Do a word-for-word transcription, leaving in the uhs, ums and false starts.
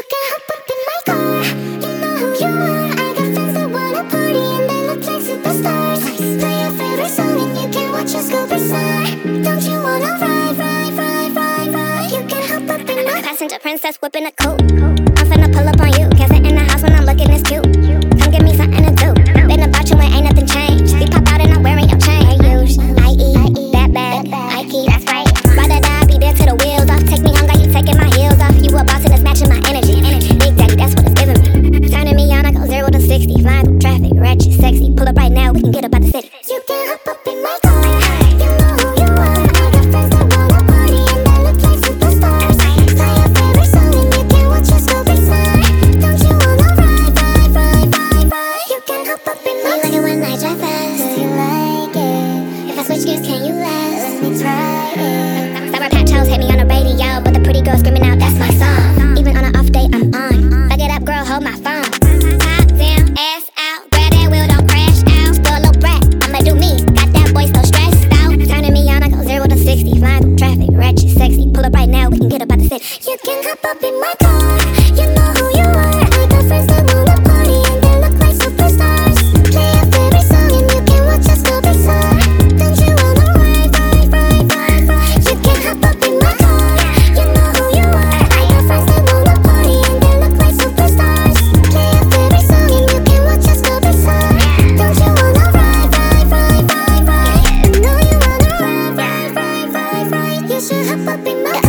can hop up in my car. You know who you are. I got friends that wanna party and they look like superstars. Play your favorite song and you can watch us go bizarre. Don't you wanna ride, ride, ride, ride, ride? You can hop up in my passenger princess whipping a coupe. I'm finna pull up on you. Can't sit in the house when I'm looking this cute. Come give me something to do. Been about you and ain't nothing changed. We pop out and I'm wearing your chain. I use, I eat, that bag, I keep, that's right. Ride or die, be there till the wheels off. Take me home, got you taking my heels off. You a boss and it's matching my energy. Big daddy, that's what it's giving me. Turning me on, I go zero to sixty. Flying through traffic, ratchet, sexy. Pull up right now, we can get up out the city. You can hop up in my car. You know who you are. I got friends that wanna party and they look like superstars. Play your favorite song and you can watch us go bizarre. Don't you wanna ride, ride, ride, ride, ride? You can hop up in my car. You like it when I drive fast? Do you like it? If I switch gears, can you last? Let me try it. Sour Patch Hoes hit me on the radio, but the pretty girl screaming out, that's my song. Even on an off day, I'm on. Back it up, girl, hold my phone. Top down, ass out, grab that wheel, don't crash out. Still a little brat, I'ma do me. Got that boy so stressed out. Turning me on, I go zero to sixty. Flying through traffic, ratchet, sexy. Pull up right now, we can get up out the city. You can hop up in my car. You know who you are. I got friends that wanna party and they look like superstars. Play your favorite song and you can watch us go bizarre. Don't you wanna ride, ride, ride, ride, ride? You can hop up in my car. You know who you are. I got friends that wanna party and they look like superstars. Play your favorite song and you can watch us go bizarre. Don't you wanna ride, ride, ride, ride, ride? I know you wanna ride, ride, ride, ride, ride. You should hop up in my car.